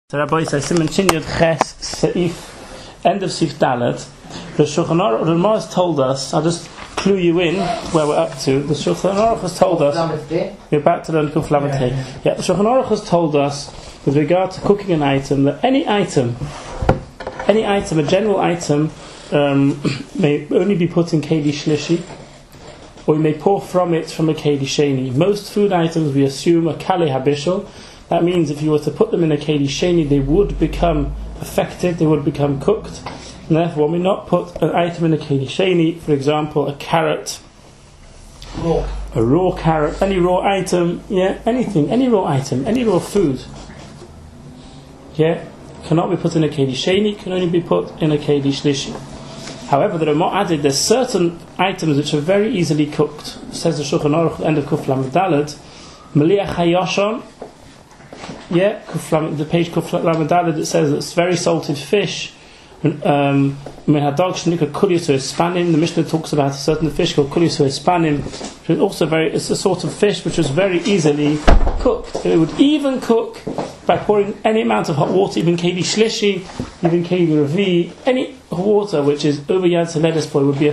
The Rabbi says, Simon Chinyot Ches Seif, end of Sif Dalet. The Shulchan Aruch, the Ramah has told us, I'll just clue you in where we're up to. The Shulchan Aruch has told us, we're back to the Kuf Lamed Hey. Yeah, the Shulchan Aruch has told us, with regard to cooking an item, that any item, a general item, may only be put in Keli Shlishi, or you may pour from it from a Keli Sheni. Most food items we assume are Kali Habishal. That means if you were to put them in a Keli Sheni, they would become affected, they would become cooked. And therefore, when we not put an item in a Keli Sheni, for example, a carrot, a raw carrot, any raw item, anything, any raw item, any raw food, cannot be put in a Keli Sheni, can only be put in a Keli Shlishi. However, there are more added, there's certain items which are very easily cooked. It says the Shulchan Aruch, end of Kuf Lamed Dalet, Meliach HaYoshon, the page Kuf Lamed Dalet, it says it's very salted fish. The Mishnah talks about a certain fish called Kuliso Espanim, which is also it's a sort of fish which was very easily cooked. It would even cook by pouring any amount of hot water, even Keli Shlishi, even Keli Revi, any water which is over Yad Saledis would be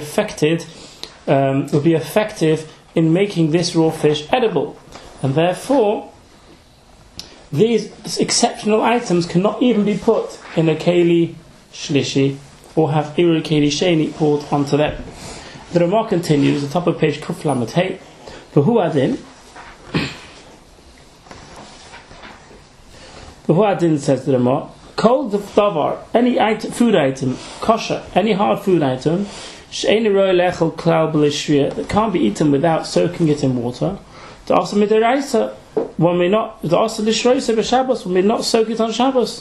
effective in making this raw fish edible. And therefore, these exceptional items cannot even be put in a Keli Shlishi or have Iru Keli Sheni poured onto them. The Ramah continues, the top of page Kuf Lamed Hey, V'hu Adin says the Ramah, Kol Davar, any food item, kosher, any hard food item, She'eni Roi Lechel Klal B'Lishriya, that can't be eaten without soaking it in water, the Asa Midiraisa, one may not, the Asa Lishroisa B'Shabbos, one may not soak it on Shabbos.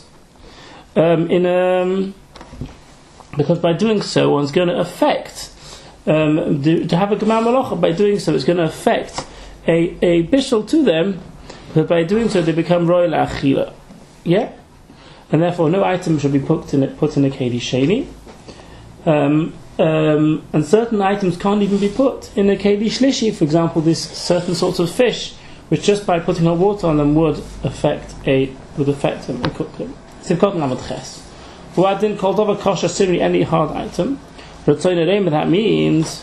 Because by doing so, one's going to affect to have a Gemar Malacha. By doing so, it's going to affect a bishul to them. But by doing so, they become Roy La'achila. And therefore, no item should be put in a Keli Sheni. And certain items can't even be put in a Keli Shlishi. For example, this certain sorts of fish, which just by putting hot water on them would affect them and cook them. Sivkot Lamed Ches. Who I didn't call over kosher siri any hard item. That means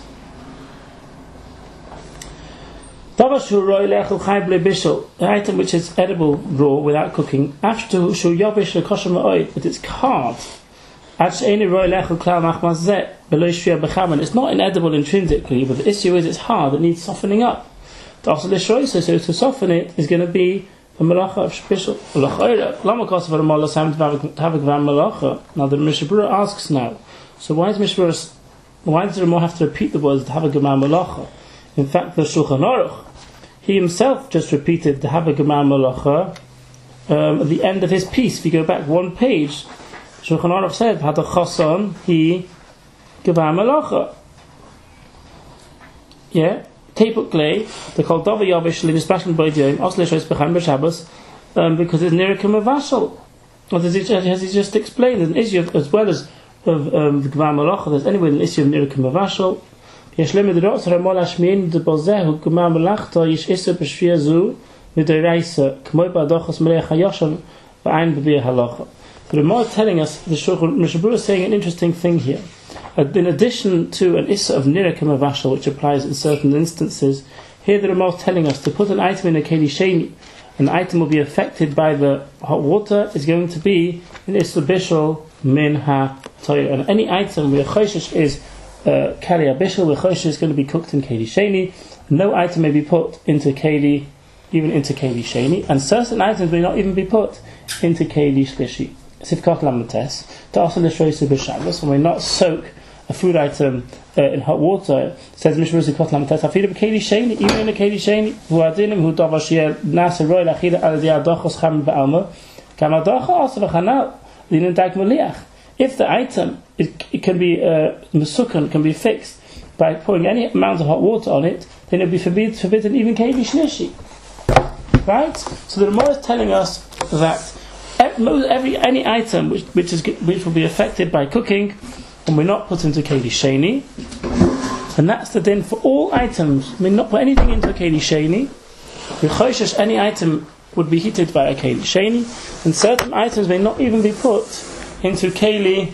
an item which is edible raw without cooking. But it's carved. It's not inedible intrinsically, but the issue is it's hard, it needs softening up. So to soften it is going to be a malacha of shpishel. Now the Mishnah Berurah asks now, so why does the Ramah have to repeat the words to have a gemar malacha? In fact, the Shulchan Aruch, he himself just repeated the have a gemar malacha at the end of his piece. If you go back one page, Shulchan Aruch said, had a chason, he gemar malacha. Tepuk glei, they call Dava Yavish Limisbashim Boydiyim, Osle Shois Bechan B'Shabbos, because it's Nirikim Avashal. As he just explained, there's an issue as well as of the Gemar Malacha, there's anyway an issue of Nirikim Avashal. Yeshlim Midrot, Ramol Hashmin, the Bozehu, Gemar Malachta, Yish Issa B'Shvia Zu, Midoraisa, K'moy Ba'adochos Melech HaYoshon, V'ayin B'Bir Halacha. So the Ramah telling us, the Mishnah Berurah is saying an interesting thing here. In addition to an issa of nirikim avashal, which applies in certain instances, here the Ramah is telling us to put an item in a Keli Sheni, an item will be affected by the hot water, is going to be an issa bishul min ha-toyer. And any item where choshesh is kali abishul, where choshesh is going to be cooked in Keli Sheni, no item may be put into Keli, even into Keli Sheni, and certain items may not even be put into Keli Shlishi. Sivkot Lamed Tes, to also Lishroisa B'Shabbos, when we not soak a food item in hot water, says Mishnah Sivkot Lamed Tes, Hafidu B'Keli Sheni, even in a Keli Sheni, Hu Adinim, Hu Davar Shiel, Nasa Roy Lachida Al Diadochos Cham B'Alma, Kamadocha also V'Chanal, Linin Dag Meliach. If the item, it can be Mesukan, can be fixed by pouring any amount of hot water on it, then it will be forbidden even Keli Shlishi. Right? So the Ramah is telling us that any item which will be affected by cooking and we're not put into Keli Sheni, and that's the din for all items. We not put anything into Keli Sheni. Any item would be heated by a keli sheni, and certain items may not even be put into keli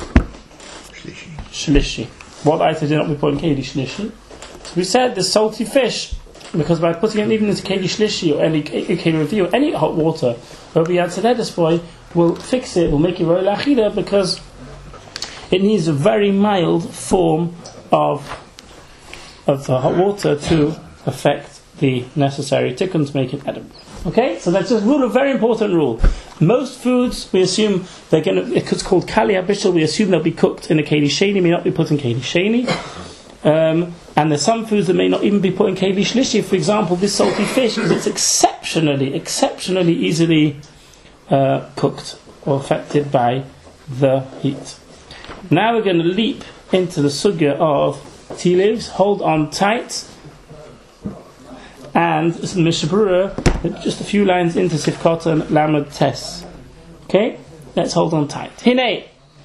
shlishi. What items do not be put in keli shlishi? So we said the salty fish, because by putting it even into keli shlishi or any keli review, any hot water, over Yad boy will fix it, will make it very lachida, because it needs a very mild form of hot water to affect the necessary tikkun to make it edible. Okay, so that's a rule, a very important rule. Most foods, we assume they're going to, it's called kali habishul, we assume they'll be cooked in a keli sheni, may not be put in keli sheni. And there's some foods that may not even be put in keli shlishi. For example, this salty fish, because it's exceptionally easily cooked or affected by the heat. Now we're going to leap into the sugya of tea leaves. Hold on tight. And this is Mishnah Berurah, just a few lines into Sifkot and Lamed Tes. Okay? Let's hold on tight. Hinei.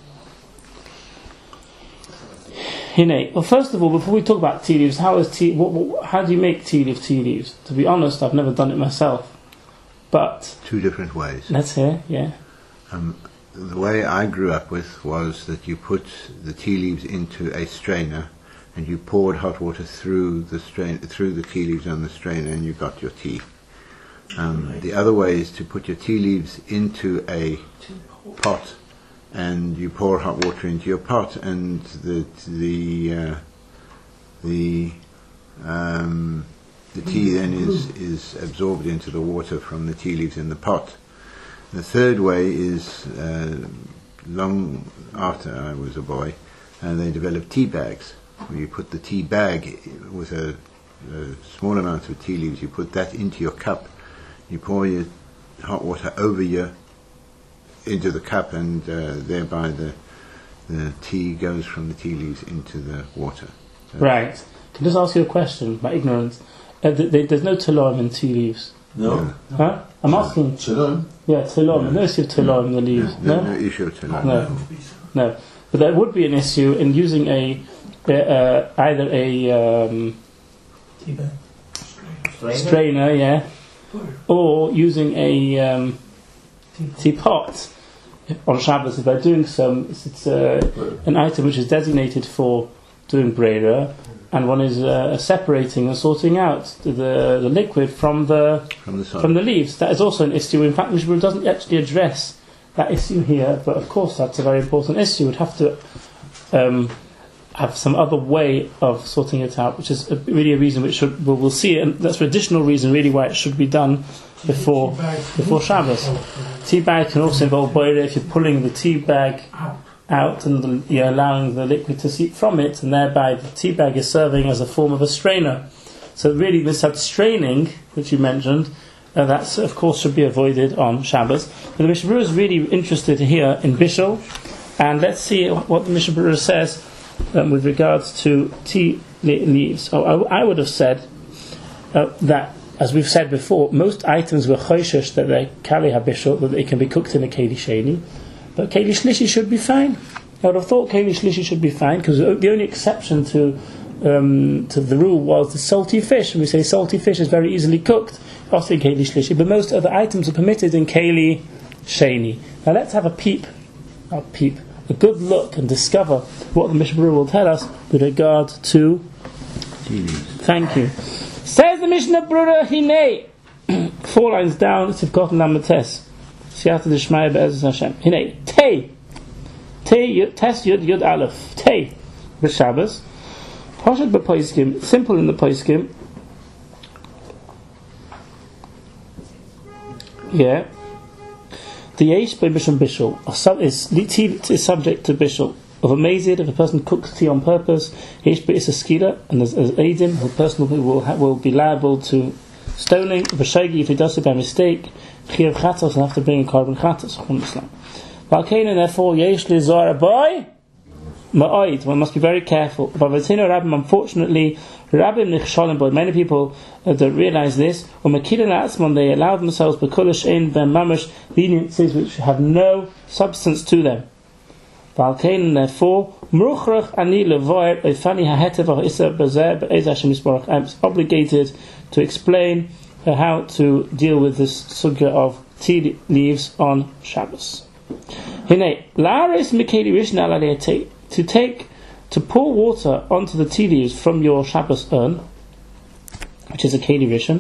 Well, first of all, before we talk about tea leaves, how do you make tea leaves? To be honest, I've never done it myself. But two different ways. Let's hear, yeah. The way I grew up with was that you put the tea leaves into a strainer and you poured hot water through the tea leaves on the strainer, and you got your tea. The other way is to put your tea leaves into a pot, and you pour hot water into your pot, and the tea then is absorbed into the water from the tea leaves in the pot. The third way is, long after I was a boy, they developed tea bags, where you put the tea bag with a small amount of tea leaves, you put that into your cup, you pour your hot water into the cup, and thereby the tea goes from the tea leaves into the water. So right. Can I just ask you a question, by ignorance? There's no tulum in tea leaves. No. Huh? I'm asking. Tulum? Yeah, tulum. No issue of tulum in the leaves. No issue of tulum. No. But there would be an issue in using either a strainer, yeah, or using a teapot on Shabbos. If they're doing it's an item which is designated for doing brera, and one is separating and sorting out the liquid from the leaves. That is also an issue. In fact, Mishnah doesn't actually address that issue here, but of course that's a very important issue. We'd have to have some other way of sorting it out, which is really a reason which we'll see it, and that's an additional reason really why it should be done before Shabbos. Tea bag can also involve boiler if you're pulling the tea bag out and you're allowing the liquid to seep from it, and thereby the tea bag is serving as a form of a strainer. So really this straining, which you mentioned, that of course should be avoided on Shabbos. But the Mishnah Berurah is really interested here in Bishul, and let's see what the Mishnah Berurah says with regards to tea leaves. I would have said that, as we've said before, most items were choishesh that they kali habishul, that they can be cooked in a keli sheni, but keli shlishi should be fine. I would have thought keli shlishi should be fine, because the only exception to the rule was the salty fish. And we say salty fish is very easily cooked, also in keli shlishi, but most other items are permitted in keli sheni. Now let's have a good look and discover what the Mishnah Berurah will tell us with regard to tea leaves. Thank you. Says the Mishnah Berurah, Hinei, 4 lines down, Sivkot and Lamed Tes, Siyata D'Shmaya Be'ezus Hashem. Hinei, Tei, Tes Yud Aleph, Tei, B'Shabbos, Poshet B'Poiskim, simple in the Poiskim, yeah. The Yesh by Bishul is subject to Bishul. Of a mazid, if a person cooks tea on purpose, Yesh is a skila, and there's Eidim, the person will be liable to stoning. Of a shagi, if he does it by mistake, Chiyav Chatos, and have to bring a carbon Chatos from Islam. Valkain, and therefore, Yesh li Zara boy, Ma'oid, one must be very careful. Vavatino Rabbim, unfortunately, Rabbim Nichshalim, but many people don't realize this. Or Makilin Atzmon, they allow themselves Bekulish in Ben Mamash leniencies which have no substance to them. Valkain, therefore, Mruchrach Ani Levoyer, Efani Hahetev Isa Bezer Be'ez Hashem Yisborach. I'm obligated to explain how to deal with this sugya of tea leaves on Shabbos. To pour water onto the tea leaves from your Shabbos urn, which is a keli rishon,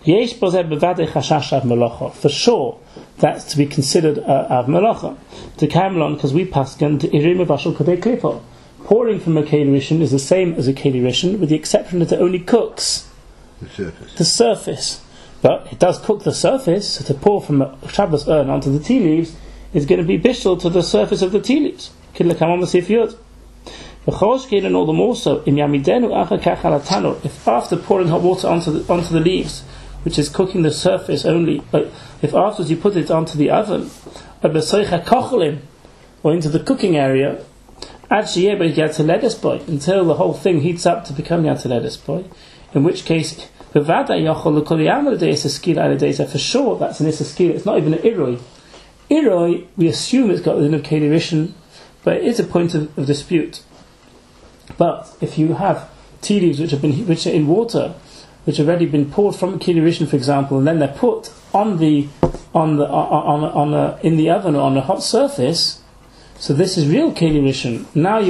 for sure that's to be considered av melacha. To Kamlon, because we paskan to irim vashal kadei klipo. Pouring from a keli rishon is the same as a keli rishon, with the exception that it only cooks the surface. But it does cook the surface, so to pour from a Shabbos urn onto the tea leaves is going to be bishul to the surface of the tea leaves. And all the more so, if after pouring hot water onto the leaves, which is cooking the surface only, but if afterwards you put it onto the oven, or into the cooking area, until the whole thing heats up to become yatzeledis boy, in which case, for sure that's an isaskil, it's not even an iroi. Iroi, we assume it's got the din of keli rishon, but it is a point of dispute. But if you have tea leaves which are in water, which have already been poured from a keli rishon, for example, and then they're put in the oven or on a hot surface, so this is real keli rishon. Now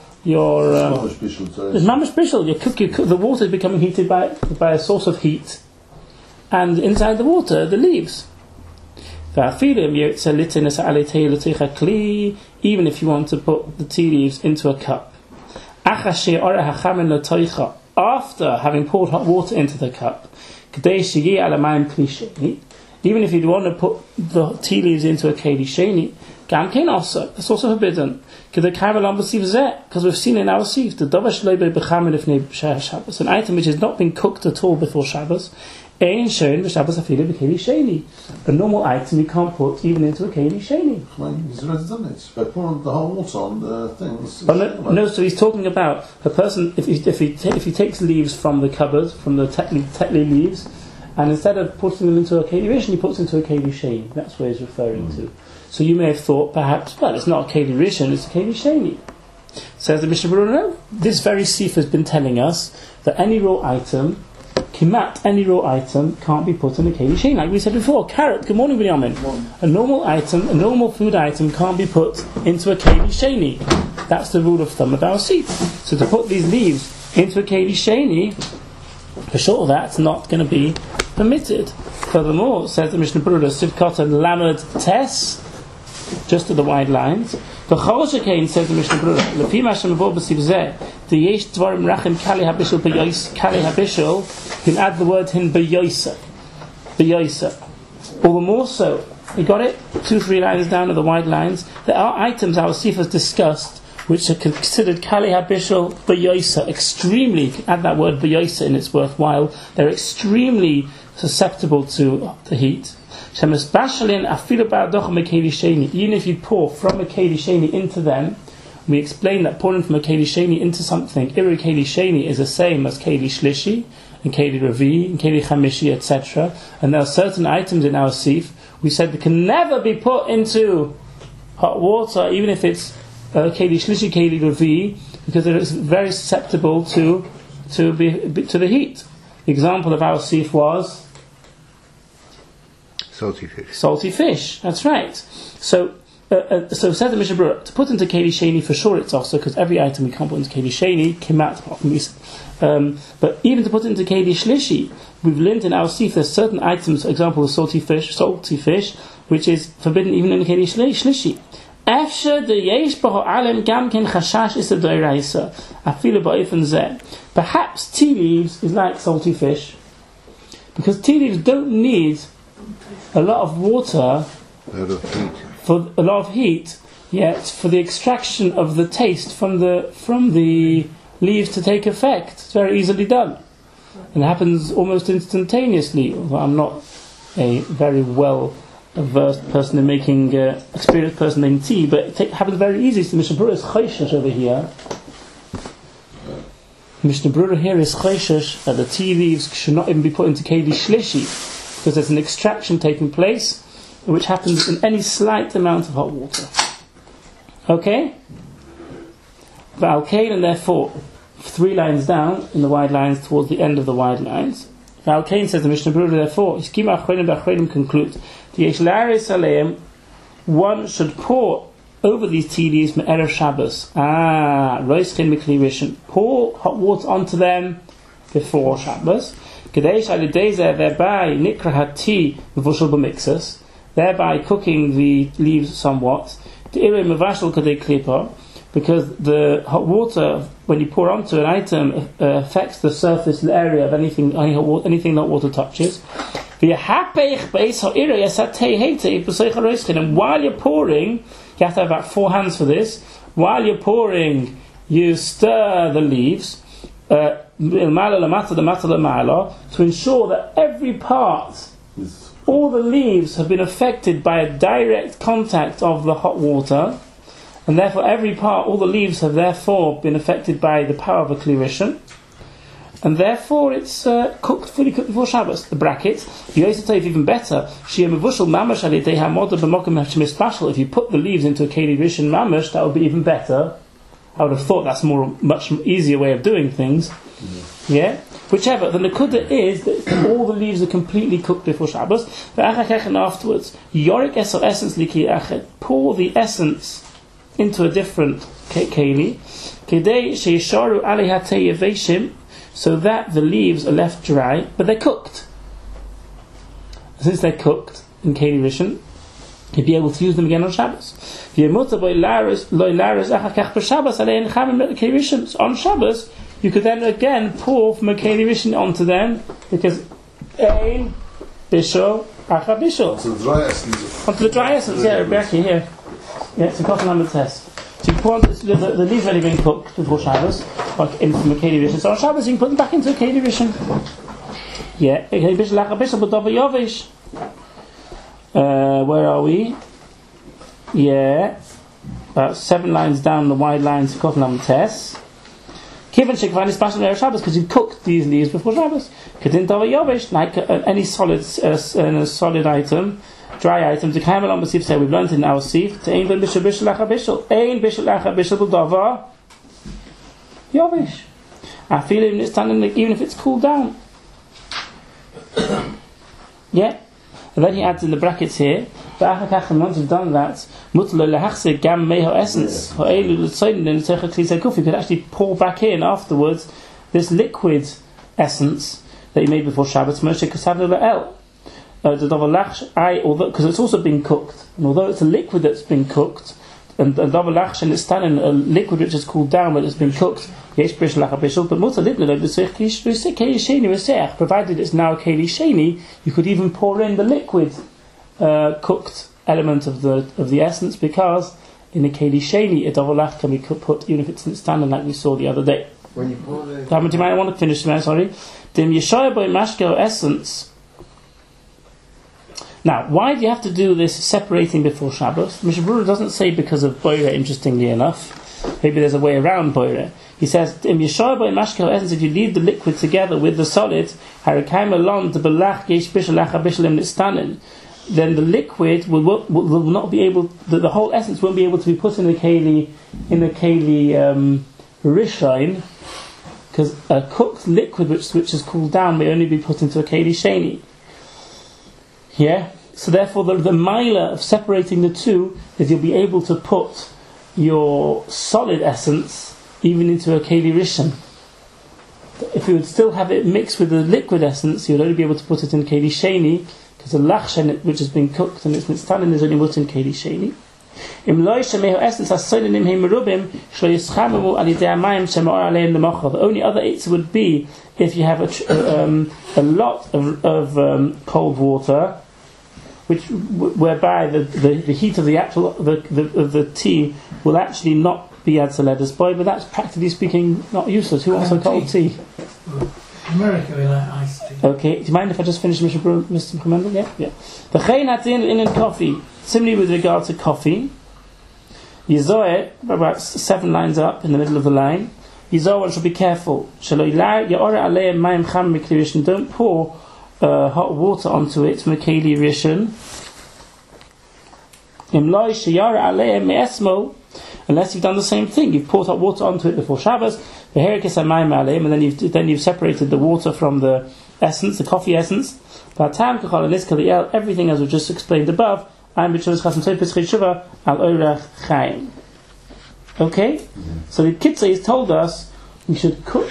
it's mamash bishul. The water is becoming heated by a source of heat, and inside the water, the leaves. Even if you want to put the tea leaves into a cup, after having poured hot water into the cup, even if you want to put the tea leaves into a keli sheni, that's also forbidden. Because we've seen in our sieve an item which has not been cooked at all before Shabbos. A normal item you can't put even into a keli sheni. He's already done it by pouring the whole water on the things. No, so he's talking about a person if he takes leaves from the cupboard, from the tetli leaves, and instead of putting them into a keli rishon, he puts into a keli sheni. That's what he's referring to. So you may have thought, perhaps, well, it's not a keli rishon, it's a keli sheni. Says the Mishnah Berurah, no. This very sif has been telling us that any raw item, kimat, any raw item, can't be put in a keli sheni. Like we said before, carrot, good morning, Binyamin. A normal food item can't be put into a keli sheni. That's the rule of thumb of our sif. So to put these leaves into a keli sheni, for sure that's not going to be permitted. Furthermore, says the Mishnah Berurah, Sivkot and Lamed Tes, just to the wide lines. The Chol says the Mishnah Berurah, Lefi Mashem Avor B'Siv Zeh, the Yesh Dvarim Rachim Kali Habishul Kali Habishul, you can add the word in B'Yoisa. All the more so, you got it? 2-3 lines down of the wide lines. There are items our Sif has discussed which are considered Kali Habishul B'Yoisa, extremely, add that word B'Yoisa in, it's worthwhile, they're extremely susceptible to the heat. Even if you pour from a keli sheni into them, we explained that pouring from a keli sheni into something, Iri keli sheni is the same as keli shlishi, and keli ravi, and keli chamishi, etc. And there are certain items in our sif, we said they can never be put into hot water, even if it's keli shlishi, keli ravi, because it is very susceptible to the heat. The example of our sif was salty fish. That's right. So said the Mishnah Berurah, to put into keli sheni for sure it's also, because every item we can't put into keli sheni, kimat, but even to put into keli shlishi, we've learned in our sif there's certain items, example of salty fish, which is forbidden even in keli shlishi. Perhaps tea leaves is like salty fish, because tea leaves don't need a lot of water for a lot of heat, yet for the extraction of the taste from the leaves to take effect. It's very easily done. It happens almost instantaneously. Although I'm not a very well-versed person in making, experienced person in tea, but it happens very easily. So Mishnah Berurah is chayshish over here. Mishnah Berurah here is chayshish that the tea leaves should not even be put into keli shlishi, because there's an extraction taking place which happens in any slight amount of hot water. Okay? And therefore, 3 lines down in the wide lines towards the end of the wide lines, Now Cain says the Mishnah Berurah, therefore, Iskima Achronim conclude, one should pour over these tea leaves me'erev Shabbos. Roischin mikli rishon. Pour hot water onto them before Shabbos. Kadesh alideza, thereby nikra hati v'vushel b'mixus, thereby cooking the leaves somewhat. De'irei mevashel kadei klipa, because the hot water, when you pour onto an item, affects the surface area of anything that water touches. And while you're pouring, you have to have about 4 hands for this. While you're pouring, you stir the leaves to ensure that every part, all the leaves have been affected by a direct contact of the hot water, and therefore every part, all the leaves have therefore been affected by the power of a Kli Rishon, and therefore it's fully cooked before Shabbos. The bracket, you also tell you even better, if you put the leaves into a Kli Rishon mamash, that would be even better. I would have thought that's much easier way of doing things. Yeah? Whichever, the Nakuda is that all the leaves are completely cooked before Shabbos. And afterwards, Yorik Esel essence liki achet, pour the essence into a different keli, so that the leaves are left dry, but they're cooked. Since they're cooked in keli rishon, you'll be able to use them again on Shabbos. On Shabbos, you could then again pour from a keli rishon onto them, because ein bishul achar bishul. Onto the dry essence, yeah, Rebecca, here. Yeah, it's a cotton number test. So you pour the leaves already been cooked before Shabbos, like in from a keli rishon. So on Shabbos you can put them back into a keli rishon. Yeah, where are we? Yeah, about 7 lines down the wide lines of cotton number test. Kivan shekvan is special on Shabbos because you've cooked these leaves before Shabbos. Kedin dava yovish, like any solid item. Dry item, to come along with Sif say we've learned in our Sif to Ein Bishul Bishul Lacha Bishul Ein Bishul Lacha Bishul B'Dava Yovish. I feel even it's standing, even if it's cooled down. Yeah. And then he adds in the brackets here, once you've done that, Gam Meho essence, you could actually pour back in afterwards this liquid essence that you made before Shabbat, Moshe Kasav El. Because it's also been cooked, and although it's a liquid that's been cooked, and it's standing a liquid which is cooled down but it's been cooked, but provided it's now a keli sheni, you could even pour in the liquid cooked element of the essence, because in a keli sheni a davalach can be put even if it's standing like we saw the other day. When you pour the... You might want to finish, sorry. Dim Yeshaya by mashkel essence. Now, why do you have to do this separating before Shabbos? Mishnah Berurah doesn't say because of boire, interestingly enough. Maybe there's a way around boire. He says, if you leave the liquid together with the solid, then the liquid will not be able, the whole essence won't be able to be put in the keli rishon, because a cooked liquid which is cooled down may only be put into a keli sheni. Yeah, so therefore the milah of separating the two is you'll be able to put your solid essence even into a keli rishon. If you would still have it mixed with the liquid essence, you'd only be able to put it in keli sheni, because the lachshen which has been cooked and it's been standing is only put in keli sheni. The only other answer would be if you have a lot of cold water, whereby the heat of the actual of the tea will actually not be Yadzaledus boy, but that's practically speaking not useless. Who wants a cold tea? America we like iced tea. Okay, do you mind if I just finish Mr. Mendel? Yeah. The chayin hatin in coffee. Similarly with regard to coffee, Yizoeh, about 7 lines up in the middle of the line. Yizoeh, one should be careful. Don't pour hot water onto it, Mekeli Rishon. Unless you've done the same thing, you've poured hot water onto it before Shabbos, and then you've separated the water from the essence, the coffee essence. Everything as we just explained above. Okay, so the Kitzur has told us we should cook.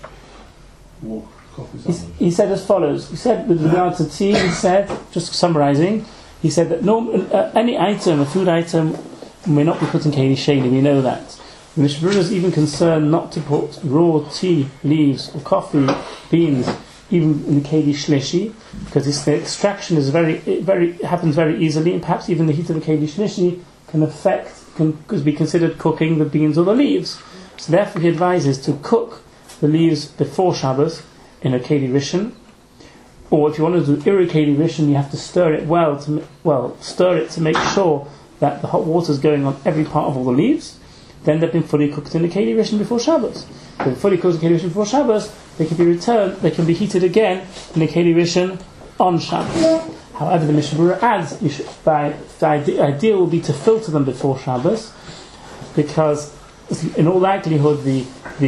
He said as follows. He said with regard to tea, he said, just summarising, he said that any item, a food item, may not be put in Keli Sheni, we know that. The Mishnah Berurah is even concerned not to put raw tea leaves or coffee beans even in the Keli Shlishi, because the extraction is happens very easily, and perhaps even the heat of the Keli Shlishi can be considered cooking the beans or the leaves. So therefore he advises to cook the leaves before Shabbos in a Keli Rishon, or if you want to do Iri Keli Rishon, you have to stir it stir it to make sure that the hot water is going on every part of all the leaves. Then they've been fully cooked in the Keli Rishon before Shabbos. If they're fully cooked in the Keli Rishon before Shabbos, they can be returned, they can be heated again in the Keli Rishon on Shabbos. However, the Mishnah Berurah adds, the ideal will be to filter them before Shabbos, because in all likelihood the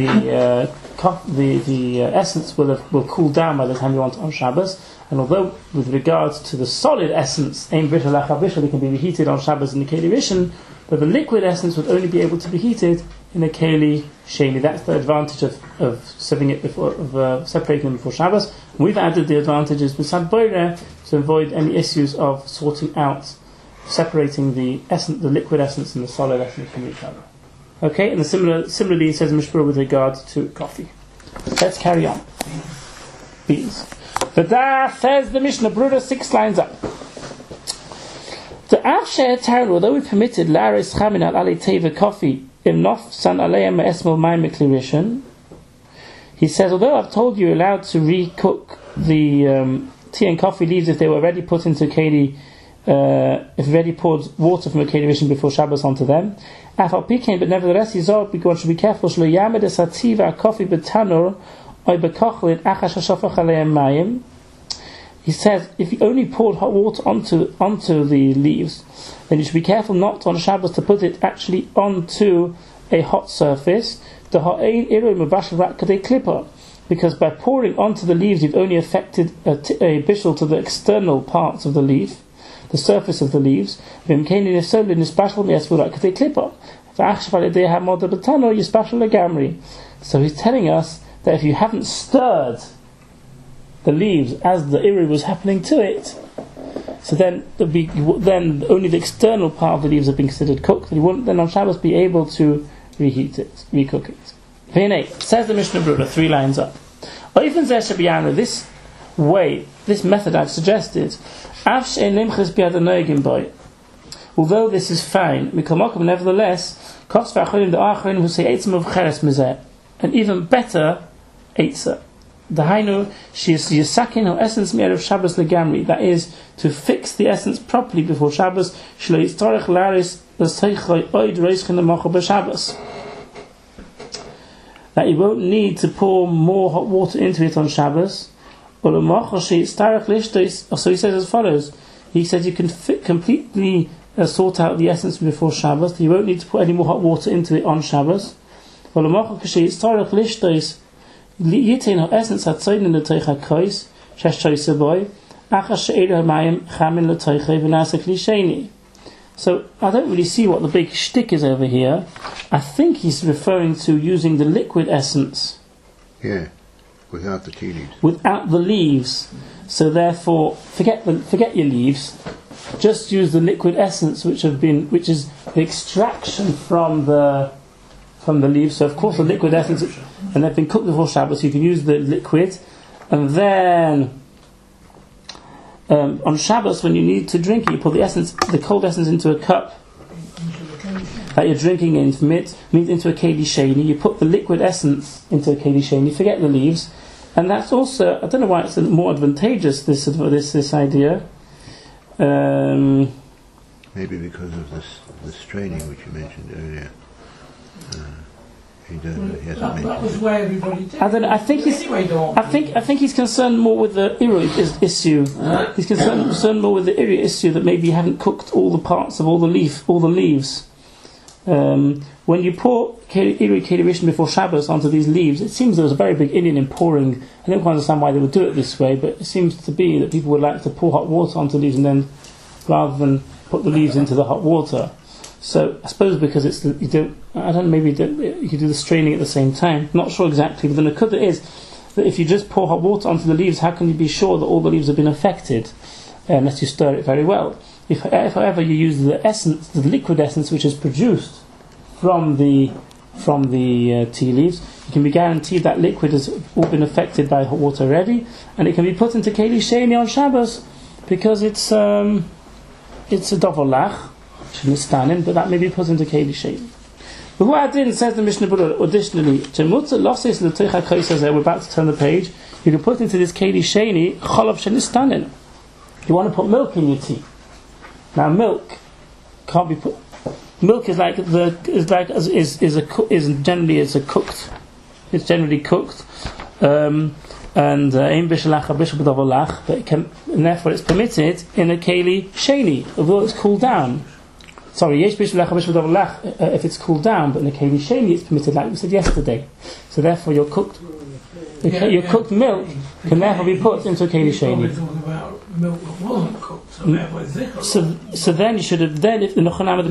essence will cool down by the time you want it on Shabbos. And although with regards to the solid essence, Ein Bishul Lachav Bishul, it can be reheated on Shabbos in the Keli Rishon, but the liquid essence would only be able to be heated in a Keli Sheni. That's the advantage of serving it separating them before Shabbos. And we've added the advantages B'Sad Boireh to avoid any issues of sorting out, separating the liquid essence and the solid essence from each other. Okay, and similarly it says in Mishnah Berurah with regard to coffee. Let's carry on. Beans. But that says the Mishnah Berurah 6 lines up. The Avshe Tarlu, although we permitted Laris Chamin al Ali Teva coffee in Nof San Aleim Esmol Maim Rishon, he says, although I've told you you're allowed to recook the tea and coffee leaves if they were already put into Keli, if you already poured water from a Keli Rishon before Shabbos onto them, but nevertheless, one should be careful. He says, if you only poured hot water onto the leaves, then you should be careful not on Shabbos to put it actually onto a hot surface. Because by pouring onto the leaves, you've only affected a bishul to the external parts of the leaf, the surface of the leaves. So he's telling us that if you haven't stirred the leaves as the iri was happening to it, so then only the external part of the leaves have been considered cooked, and you wouldn't then on Shabbos be able to recook it. Says the Mishnah Berurah 3 lines up. This way, this method I've suggested, although this is fine, nevertheless, an even better eitzah. Dahainu, she is yisakin her essence of Shabbos legamri. That is, to fix the essence properly before Shabbos. Shlo yitzarech laris l'seichoi oid reischin l'mocha b'Shabbos. That you won't need to pour more hot water into it on Shabbos. So he says as follows. He says you can completely sort out the essence before Shabbos. You won't need to put any more hot water into it on Shabbos. Yitin her essence had soid in the teicha kois shesh choise boy achas she'er hamayim chamin l'teicha v'nasa kli sheni. So I don't really see what the big shtick is over here. I think he's referring to using the liquid essence. Yeah, without the tea leaves. Without the leaves. So therefore, forget your leaves. Just use the liquid essence, which is the extraction from the leaves. So of course the liquid essence, and they've been cooked before Shabbos, so you can use the liquid, and then on Shabbos when you need to drink it, you put the cold essence into a cup that you're drinking into a Keli Sheni. You put the liquid essence into a Keli Sheni, forget the leaves, and that's also, I don't know why it's more advantageous, this idea. Maybe because of the straining which you mentioned earlier. He hasn't mentioned. That was where everybody did. I don't know. I think he's concerned more with the Iri issue. He's concerned more with the Iri issue that maybe you haven't cooked all the parts of all the leaves. when you pour Irui Keli Rishon before Shabbos onto these leaves, it seems there was a very big Indian in pouring. I don't quite understand why they would do it this way, but it seems to be that people would like to pour hot water onto leaves and then, rather than put the leaves into the hot water. So I suppose because you could do the straining at the same time. Not sure exactly, but the Nakuda is that if you just pour hot water onto the leaves, how can you be sure that all the leaves have been affected unless you stir it very well? If however you use the essence, the liquid essence which is produced from the tea leaves, you can be guaranteed that liquid has all been affected by hot water already, and it can be put into Keli Sheni on Shabbos because it's a dovolach, but that may be put into Keli Sheni. But who adin, says the Mishnah Berurah, additionally, we're about to turn the page, you can put into this Keli Sheni cholav shenistanin. You want to put milk in your tea. Now milk can't be put. Milk is generally cooked, and therefore it's permitted in a Keli Sheni, although it's cooled down. Sorry, if it's cooled down, but in a Keli Sheni it's permitted, like we said yesterday. So therefore your cooked milk can therefore be put into a Keli Sheni. Milk that wasn't cooked, so then you should have if the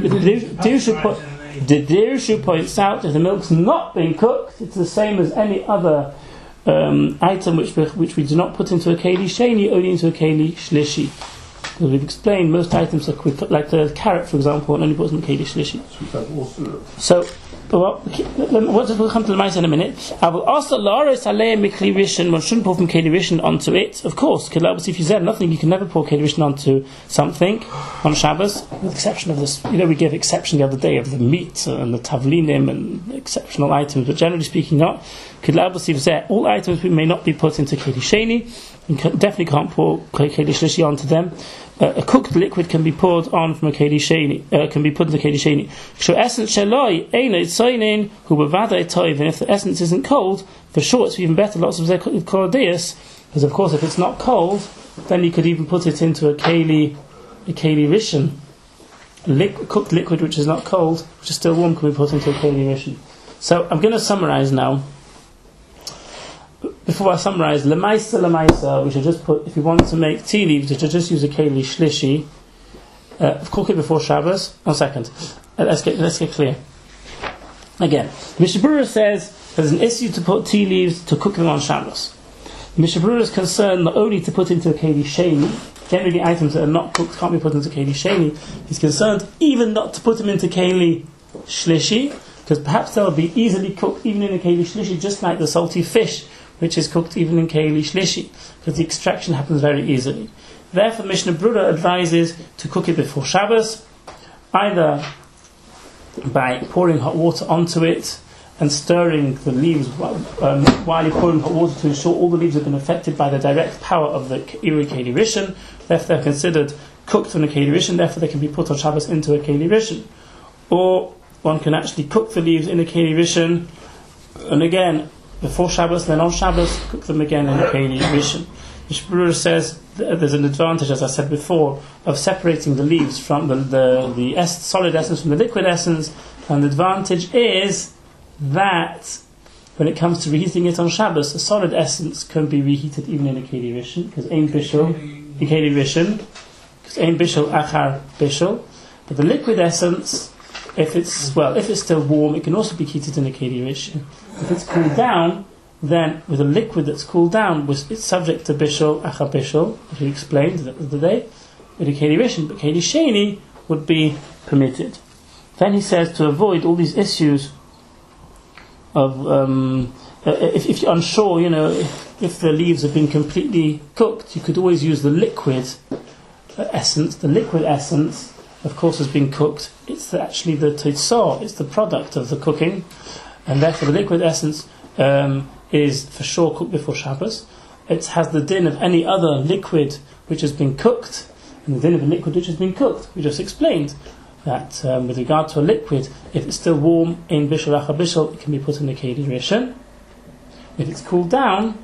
Dirshu points out if the milk's not been cooked, it's the same as any other item which we do not put into a Keli Sheni, only into a Keli Shlishi. As we've explained, most items are quick, like the carrot, for example, only puts in the Keli Shlishi. So, we'll come to the Maisa in a minute. I will also Laris Alei Mikli Rishon. One shouldn't pour from Keli Rishon onto it. Of course, if you said nothing, you can never pour Keli Rishon onto something on Shabbos, with the exception of this. We gave exception the other day of the meat and the tavlinim and exceptional items, but generally speaking, not. All items may not be put into Keli Sheni. You definitely can't pour Keli Shlishi onto them. A cooked liquid can be poured on from a Keli Sheni, can be put into Keli Sheni. And if the essence isn't cold, for sure it's even better. Lots of Kordeus, because of course if it's not cold, then you could even put it into a Keli Rishon. Cooked liquid which is not cold, which is still warm, can be put into a Keli Rishon. So I'm going to summarize now. Before I summarize, Lemaisa, we should just put, if you want to make tea leaves, you should just use a Keli Shlishi. Cook it before Shabbos. 1 second. Let's get clear. Again, the Mishnah Berurah says there's an issue to put tea leaves to cook them on Shabbos. The Mishnah Berurah is concerned not only to put into a Keli Sheni, generally items that are not cooked can't be put into Keli Sheni. He's concerned even not to put them into Keli Shlishi, because perhaps they'll be easily cooked even in a Keli Shlishi, just like the salty fish, which is cooked even in Keli Shlishi, because the extraction happens very easily. Therefore, Mishnah Berurah advises to cook it before Shabbos, either by pouring hot water onto it and stirring the leaves while you're pouring hot water to ensure all the leaves have been affected by the direct power of the Irui Keli Rishon. Therefore, they're considered cooked in a Keli Rishon, therefore they can be put on Shabbos into a Keli Rishon. Or one can actually cook the leaves in a Keli Rishon, and again, before Shabbos, then on Shabbos, cook them again in a Keli Rishon. Mishnah Berurah says there's an advantage, as I said before, of separating the leaves from the solid essence from the liquid essence, and the advantage is that when it comes to reheating it on Shabbos, the solid essence can be reheated even in a Keli Rishon, because Ein Bishul, in Keli Rishon, because Ein Bishul Achar Bishul, but the liquid essence, if it's still warm, it can also be heated in a Keli Rishon. If it's cooled down, then with a liquid that's cooled down, it's subject to Bishul, Achar Bishul, as we explained the other day, with a Keli Rishon, but Keli Sheni would be permitted. Then he says to avoid all these issues of, if you're unsure, if the leaves have been completely cooked, you could always use the liquid essence. The liquid essence, of course, has been cooked. It's actually the teitzah, it's the product of the cooking, and therefore the liquid essence is for sure cooked before Shabbos. It has the din of any other liquid which has been cooked, and the din of a liquid which has been cooked. We just explained that with regard to a liquid, if it's still warm, in bishul achar bishul, it can be put in a Keli Rishon. If it's cooled down,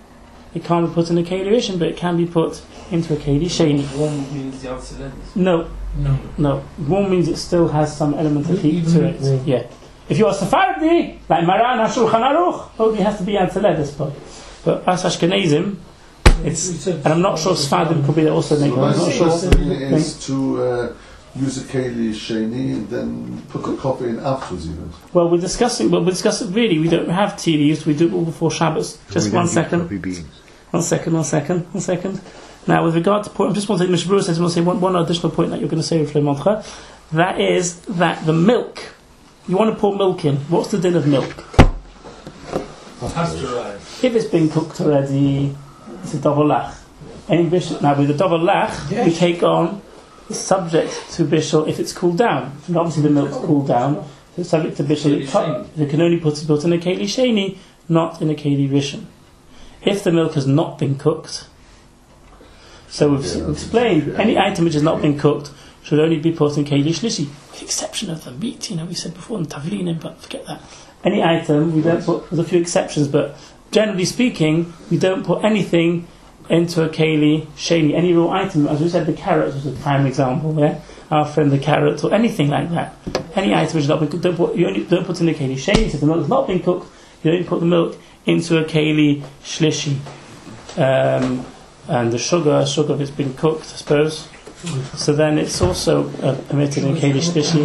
it can't be put in a Keli Rishon, but it can be put into a Keli Sheni. Warm means the outside end. No. Warm means it still has some element of heat to it. Yeah. If you're a Sephardi, like Maran HaShulchan Aruch, it has to be Atzaleh this point. But as Ashkenazim, it's, and I'm not sure Sephardim could be also making. I'm not sure. Is to use a Keli Sheni and then put the coffee in afterwards even. Well, we're discussing really, we don't have tea leaves, we do it all before Shabbos. Just 1 second. One second. Now, with regard to point, I just want to say, Mr. Brewer says, I want to say one additional point that you're going to say, Rifle Montre. That is that the milk, you want to pour milk in, what's the din of milk? Pasteurized. If it's been cooked already, it's a double lach. Now, with the double lach, we take on subject to bishul if it's cooled down. And obviously the milk's cooled down, so it's subject to bishul. It can only put it in a Keli Sheni, not in a Keli Rishon. If the milk has not been cooked, so we've explained, any item which has not been cooked should only be put in Keli Shlishi, with the exception of the meat, we said before, in Tavlinim, but forget that. Any item, we don't put, there's a few exceptions, but generally speaking, we don't put anything into a Keli Sheni, any raw item, as we said, the carrot was a prime example, our friend the carrot, or anything like that. Any item which has not been cooked, you only don't put in a Keli Sheni, so if the milk has not been cooked, you only put the milk into a Keli Shlishi. And the sugar if it's been cooked, I suppose. So then it's also permitted in Keli Shlishi.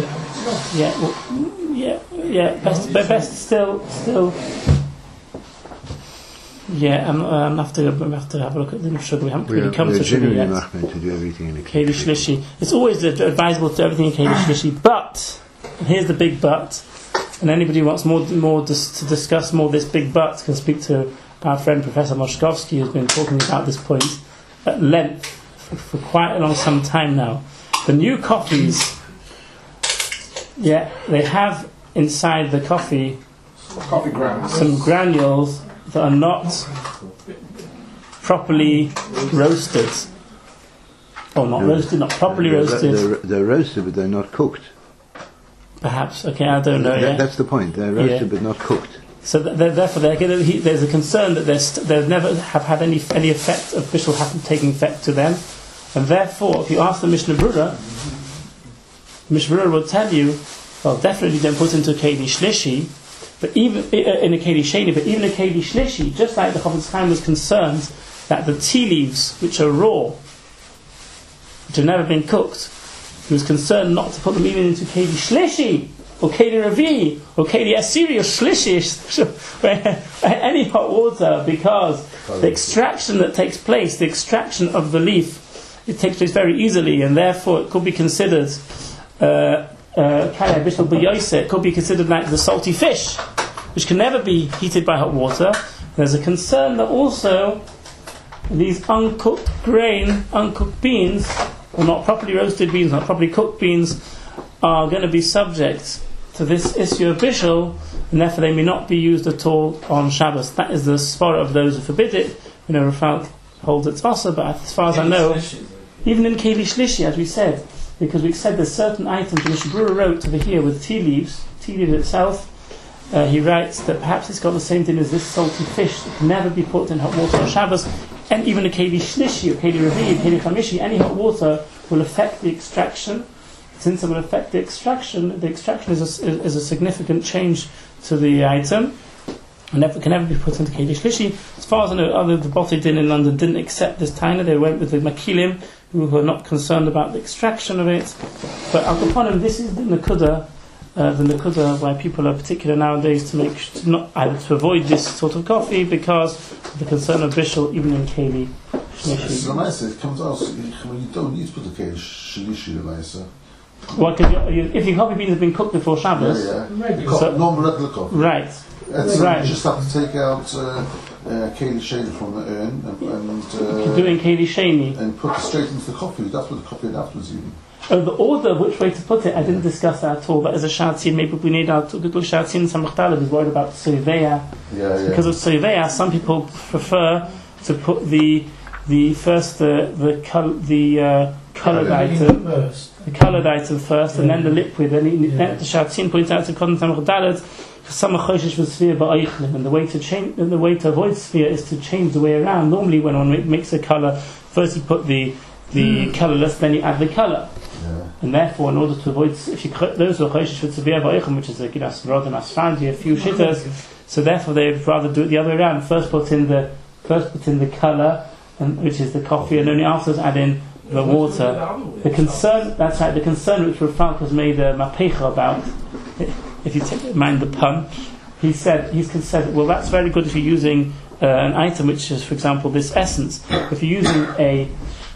Best still. Yeah, I'm have to have a look at the sugar. We haven't really come to sugar yet. To do everything in a Keli Shlishi. It's always advisable to do everything in Keli Shlishi, but here's the big but. And anybody who wants more to discuss more this big but can speak to our friend Professor Moshkovsky, who's been talking about this point at length for quite a long some time now. The new coffees, they have inside the coffee grounds, some granules that are not properly roasted, or not properly roasted. They're roasted, but they're not cooked. Perhaps, okay, I don't know. That's the point. They're roasted, but not cooked. So therefore, there's a concern that they never have had any effect of bishul taking effect to them, and therefore, if you ask the Mishnah Berurah will tell you, well, definitely don't put into a Keli Shlishi, but even in a Keli Sheni, but even a Keli Shlishi, just like the Chofetz Chaim was concerned that the tea leaves, which are raw, which have never been cooked, he was concerned not to put them even into Keli Shlishi, or Keli Ravi, or Keli Asiri, or Shlishi, any hot water, because the extraction that takes place, the extraction of the leaf, it takes place very easily, and therefore it could be considered it could be considered like the salty fish, which can never be heated by hot water. There's a concern that also these uncooked beans, or not properly roasted beans, not properly cooked beans, are going to be subject to this issue of bishul, and therefore they may not be used at all on Shabbos. That is the svara of those who forbid it. Rafal holds it's also, but as far as I know, even in Keli Shlishi, as we said, because we said there's certain items, Mr. Brewer wrote over here with tea leaves itself, he writes that perhaps it's got the same thing as this salty fish that can never be put in hot water on Shabbos, and even a Keli Shlishi, or Keli Ravi, Keli Chamishi, any hot water will affect the extraction. Since it will affect the extraction is a significant change to the item, and therefore can never be put into Keli Shlishi. As far as I know, the Botei Din in London didn't accept this taina. They went with the Makilim, who were not concerned about the extraction of it. But Al Kaponim, this is the Nakuda why people are particular nowadays to avoid this sort of coffee because of the concern of bishul even in Keli Shlishi. So nice, it comes out when you don't need to put the Keli Shlishi Lemaisa. Well, if your coffee beans have been cooked before Shabbos, normal regular coffee. Right. You just have to take out Keli Sheni from the urn and doing Keli Sheni and put it straight into the coffee. That's what the coffee afterwards even. Oh, the order, which way to put it, I didn't discuss that at all. But as a shatzin, maybe we need our good shatzin. Samach Talib is worried about soiveya. Because of soiveya, some people prefer to put the coloured item. The coloured item first, and then the liquid. Then the Shatzin points out to Kodesh Samach Dalet, and the way to change, the way to avoid sphere is to change the way around. Normally, when one makes a colour, first you put the colourless, then you add the colour. And therefore, in order to avoid, if you those who are choishish for tzviyah ba'oichem, which is a ginas rodim asfandi, a few shitters, so therefore they would rather do it the other way around. First put in the colour, and which is the coffee, and only afterwards add in the water. The concern, that's right, the concern which Rav Falk has made a mapecha about, if you mind the pun, he's said, well, that's very good if you're using an item which is, for example, this essence. If you're using a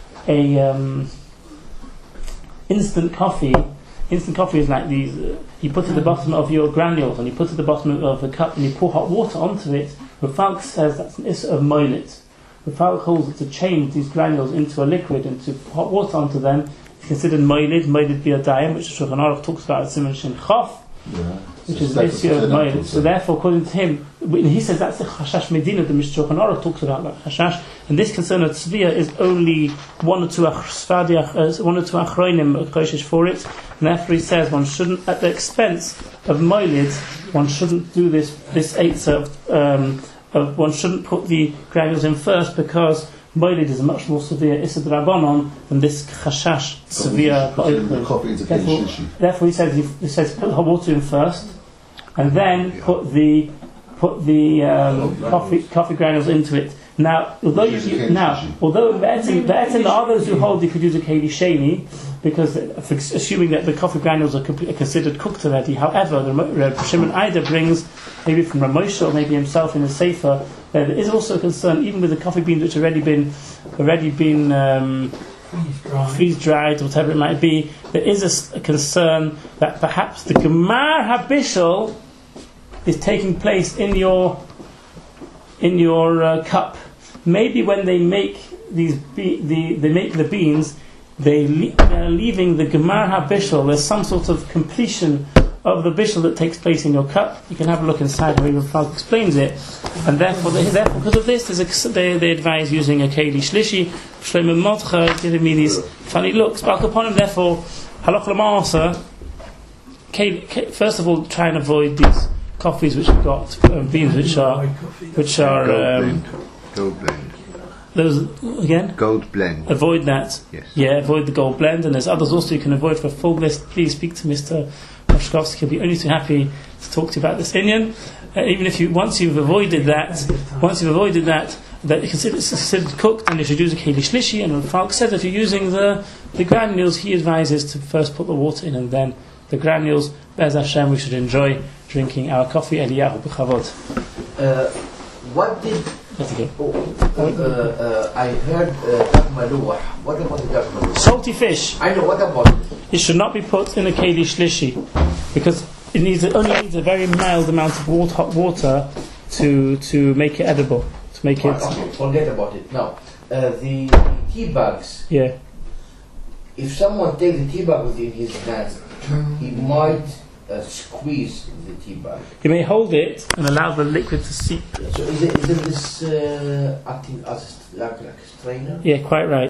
instant coffee is like these. You put at the bottom of your granules, and you put at the bottom of the cup, and you pour hot water onto it. Rav Falk says that's an issue of moilit. Rav Falk calls it to change these granules into a liquid and to put hot water onto them. It's considered moilid biadayim, which Shulchan Aruch talks about at Siman Shin Chof. Which is the issue of moed. So therefore, according to him, he says that's the chashash medina the Mishnah Shulchan Aruch talks about, like chashash. And this concern of tzviyah is only one or two achronim koshish for it. And therefore, he says one shouldn't, at the expense of moed, one shouldn't do this eitzah of one shouldn't put the granules in first, because moed is a much more severe issa d'Rabbanon than this chashash severe. Therefore, he says put hot water in first, and then put the coffee granules into it. Now, although the others who hold you could use a keli sheni, because assuming that the coffee granules are considered cooked already. However, the Shimon Ida brings, maybe from Ramosha or maybe himself in the Sefer, there is also a concern, even with the coffee beans which already been freeze dried or whatever it might be. There is a concern that perhaps the Gemar HaBishul is taking place in your cup. Maybe when they make the beans, they're leaving the Gemar HaBishul. There's some sort of completion of the bishul that takes place in your cup. You can have a look inside where Rav Falk explains it. And therefore, because of this, they advise using a keli shlishi. Shlomo Mordechai giving me these funny looks. Back upon him, therefore, halach l'maaseh. First of all, try and avoid these coffees which have got beans which are gold blend. Those again? Gold blend. Avoid that. Yes. Yeah, avoid the gold blend, and there's others also you can avoid. For a full list, please speak to Mr. Moshkovsky. He'll be only too happy to talk to you about this Inyan. Even if once you've avoided that, that it's considered cooked, and you should use a keli shlishi. And Rav Falk said if you're using the granules, he advises to first put the water in and then the granules. Be'ez Hashem, we should enjoy drinking our coffee. Eliyahu b'chavod. What did I heard Dak Maluach. What about the Dak Maluach? Salty fish. I know, what about it? It should not be put in a keli shlishi, because it only needs a very mild amount of hot water to make it edible. To make it. Okay, forget about it. Now, the tea bags. Yeah. If someone takes the tea bag within his hands, he might squeeze the tea bag. You may hold it and allow the liquid to seep. So is it this acting as like a strainer? Yeah, quite right.